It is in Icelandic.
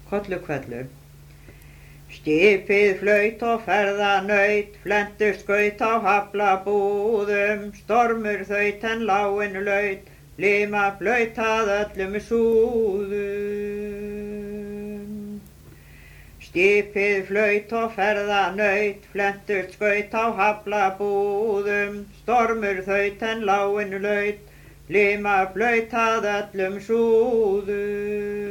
Kollukvellur. Skipið flaut og ferðanaut, flentur skaut á haflabúðum, stormur þaut en láin laut, lima blaut að öllum súðum. Skipið flaut og ferðanaut, flentur skaut á haflabúðum, stormur þaut en láin laut, lima blaut að öllum súðum.